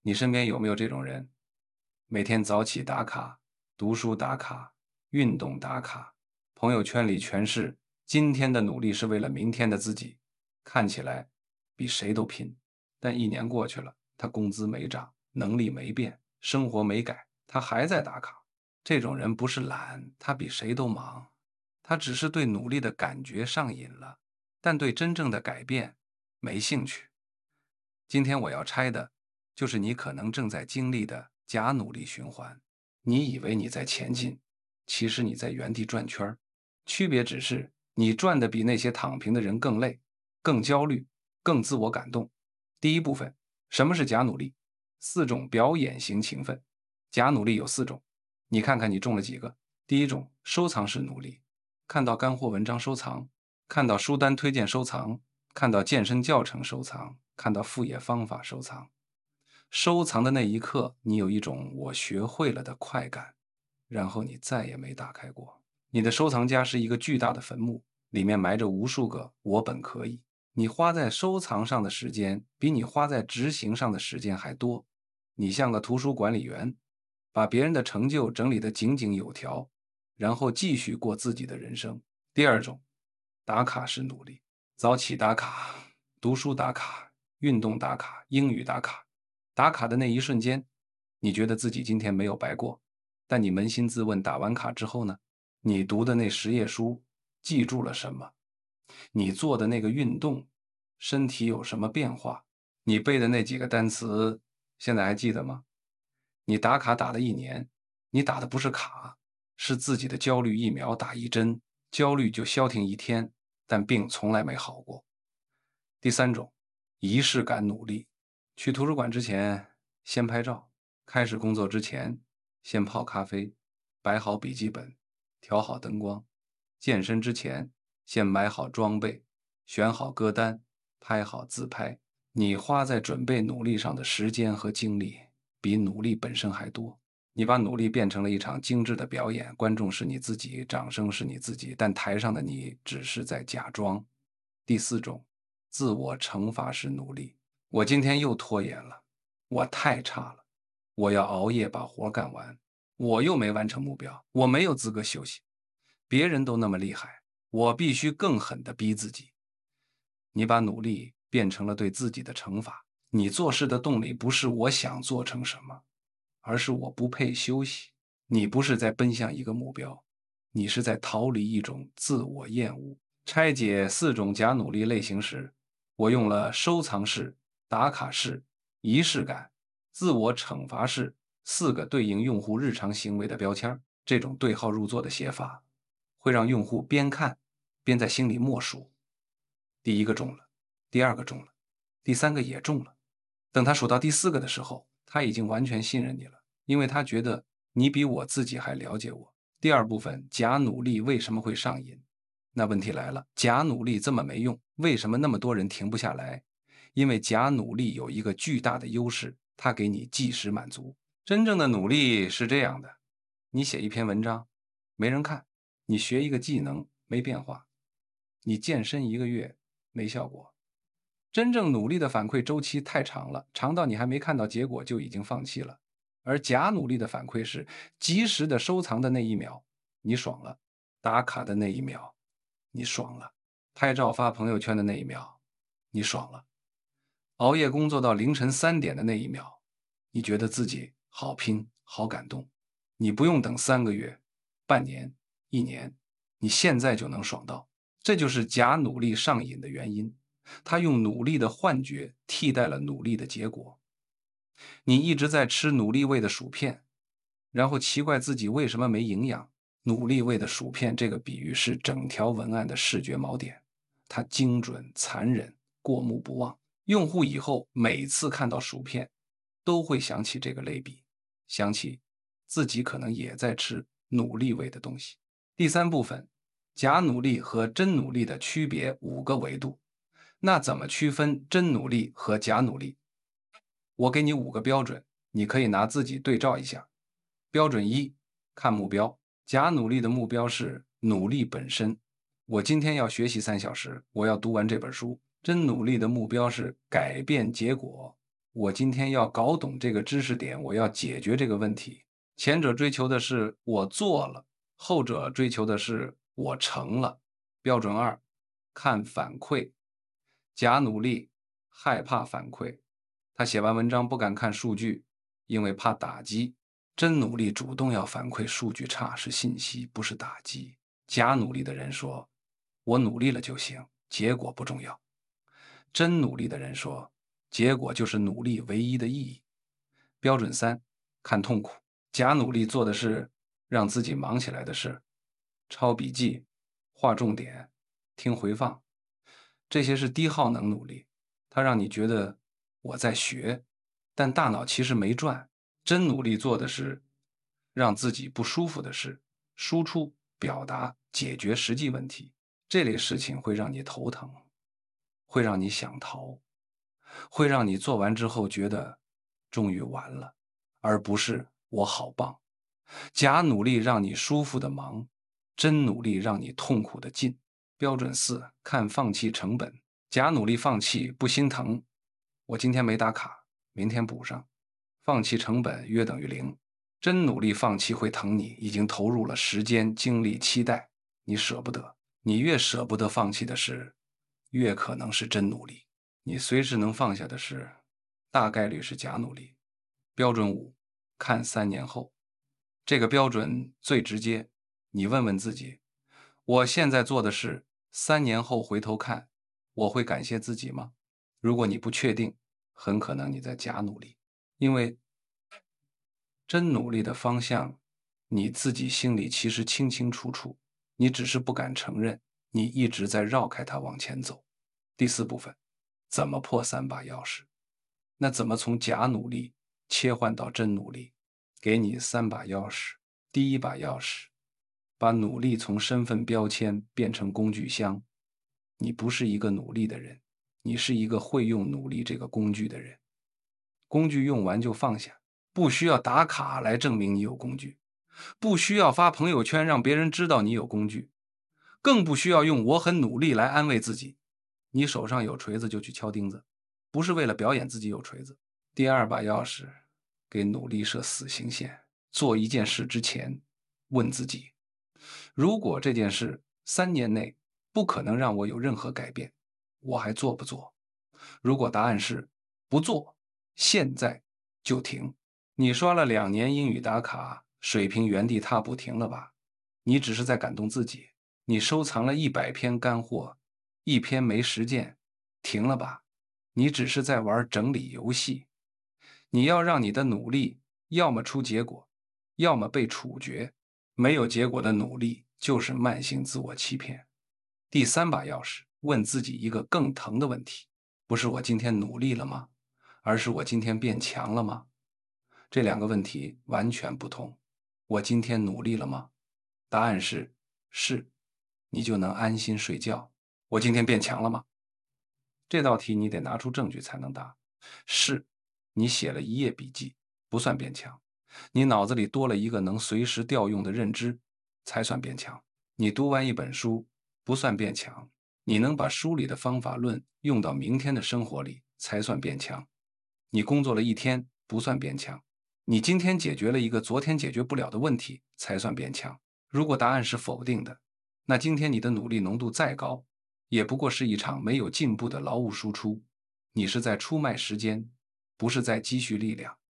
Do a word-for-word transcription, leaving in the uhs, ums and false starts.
你身边有没有这种人？每天早起打卡，读书打卡，运动打卡，朋友圈里全是今天的努力是为了明天的自己，看起来比谁都拼。但一年过去了，他工资没涨，能力没变，生活没改，他还在打卡。这种人不是懒，他比谁都忙，他只是对努力的感觉上瘾了，但对真正的改变没兴趣。今天我要拆的，就是你可能正在经历的假努力循环。你以为你在前进，其实你在原地转圈儿，区别只是你转的比那些躺平的人更累、更焦虑、更自我感动。第一部分，什么是假努力？四种表演型勤奋。假努力有四种，你看看你中了几个？第一种，收藏式努力，看到干货文章收藏，看到书单推荐收藏，看到健身教程收藏，看到副业方法收藏。收藏的那一刻，你有一种我学会了的快感，然后你再也没打开过。你的收藏夹是一个巨大的坟墓，里面埋着无数个我本可以。你花在收藏上的时间，比你花在执行上的时间还多。你像个图书管理员，把别人的成就整理得井井有条，然后继续过自己的人生。第二种，打卡式努力，早起打卡，读书打卡，运动打卡，英语打卡。打卡的那一瞬间，你觉得自己今天没有白过，但你扪心自问，打完卡之后呢？你读的那十页书记住了什么？你做的那个运动，身体有什么变化？你背的那几个单词，现在还记得吗？你打卡打了一年，你打的不是卡，是自己的焦虑疫苗打一针，焦虑就消停一天，但病从来没好过。第三种，仪式感努力。去图书馆之前先拍照，开始工作之前先泡咖啡，摆好笔记本，调好灯光，健身之前先买好装备，选好歌单，拍好自拍。你花在准备努力上的时间和精力，比努力本身还多。你把努力变成了一场精致的表演，观众是你自己，掌声是你自己，但台上的你只是在假装。第四种，自我惩罚式努力。我今天又拖延了，我太差了，我要熬夜把活干完，我又没完成目标，我没有资格休息。别人都那么厉害，我必须更狠地逼自己。你把努力变成了对自己的惩罚，你做事的动力不是我想做成什么，而是我不配休息。你不是在奔向一个目标，你是在逃离一种自我厌恶。拆解四种假努力类型时，我用了收藏式、打卡式、仪式感、自我惩罚式四个对应用户日常行为的标签。这种对号入座的写法，会让用户边看边在心里默数：第一个中了，第二个中了，第三个也中了。等他数到第四个的时候，他已经完全信任你了，因为他觉得你比我自己还了解我。第二部分，假努力为什么会上瘾？那问题来了，假努力这么没用，为什么那么多人停不下来？因为假努力有一个巨大的优势，它给你即时满足。真正的努力是这样的，你写一篇文章，没人看；你学一个技能，没变化；你健身一个月，没效果。真正努力的反馈周期太长了，长到你还没看到结果就已经放弃了。而假努力的反馈是及时的收藏的那一秒，你爽了；打卡的那一秒，你爽了；拍照发朋友圈的那一秒，你爽了；熬夜工作到凌晨三点的那一秒，你觉得自己好拼、好感动。你不用等三个月、半年、一年，你现在就能爽到。这就是假努力上瘾的原因。他用努力的幻觉替代了努力的结果。你一直在吃努力味的薯片，然后奇怪自己为什么没营养。努力味的薯片这个比喻是整条文案的视觉锚点，它精准、残忍、过目不忘。用户以后每次看到薯片，都会想起这个类比，想起自己可能也在吃努力味的东西。第三部分，假努力和真努力的区别五个维度。那怎么区分真努力和假努力？我给你五个标准，你可以拿自己对照一下。标准一，看目标。假努力的目标是努力本身，我今天要学习三小时，我要读完这本书。真努力的目标是改变结果， 我今天要搞懂这个知识点，我要解决这个问题。前者追求的是我做了，后者追求的是我成了。标准二，看反馈。假努力，害怕反馈。他写完文章不敢看数据，因为怕打击。真努力主动要反馈数据差是信息，不是打击。假努力的人说，我努力了就行，结果不重要。真努力的人说，结果就是努力唯一的意义。标准三，看痛苦。假努力做的是让自己忙起来的事，抄笔记、画重点、听回放，这些是低耗能努力，它让你觉得我在学，但大脑其实没转。真努力做的是让自己不舒服的事，输出、表达、解决实际问题。这类事情会让你头疼，会让你想逃，会让你做完之后觉得终于完了，而不是我好棒。假努力让你舒服的忙，真努力让你痛苦的进。标准四，看放弃成本。假努力放弃不心疼，我今天没打卡，明天补上，放弃成本约等于零。真努力放弃会疼你，已经投入了时间、精力、期待，你舍不得。你越舍不得放弃的事，越可能是真努力。你随时能放下的事，大概率是假努力。标准五，看三年后。这个标准最直接，你问问自己，我现在做的事，三年后回头看，我会感谢自己吗？如果你不确定，很可能你在假努力，因为真努力的方向，你自己心里其实清清楚楚，你只是不敢承认，你一直在绕开它往前走。第四部分，怎么破三把钥匙？那怎么从假努力切换到真努力？给你三把钥匙。第一把钥匙，把努力从身份标签变成工具箱。你不是一个努力的人，你是一个会用努力这个工具的人。工具用完就放下，不需要打卡来证明你有工具，不需要发朋友圈让别人知道你有工具，更不需要用我很努力来安慰自己。你手上有锤子就去敲钉子，不是为了表演自己有锤子。第二把钥匙，给努力设死刑线。做一件事之前，问自己，如果这件事三年内不可能让我有任何改变，我还做不做？如果答案是不做，现在就停。你刷了两年英语打卡，水平原地踏步，停了吧？你只是在感动自己。你收藏了一百篇干货，一篇没实践，停了吧？你只是在玩整理游戏。你要让你的努力要么出结果，要么被处决。没有结果的努力就是慢性自我欺骗。第三把钥匙，问自己一个更疼的问题，不是我今天努力了吗？而是我今天变强了吗？这两个问题完全不同。我今天努力了吗？答案是是，你就能安心睡觉。我今天变强了吗？这道题你得拿出证据才能答。是，你写了一页笔记，不算变强。你脑子里多了一个能随时调用的认知，才算变强。你读完一本书，不算变强。你能把书里的方法论用到明天的生活里，才算变强。你工作了一天，不算变强。你今天解决了一个昨天解决不了的问题，才算变强。如果答案是否定的，那今天你的努力浓度再高，也不过是一场没有进步的劳务输出。你是在出卖时间，不是在积蓄力量。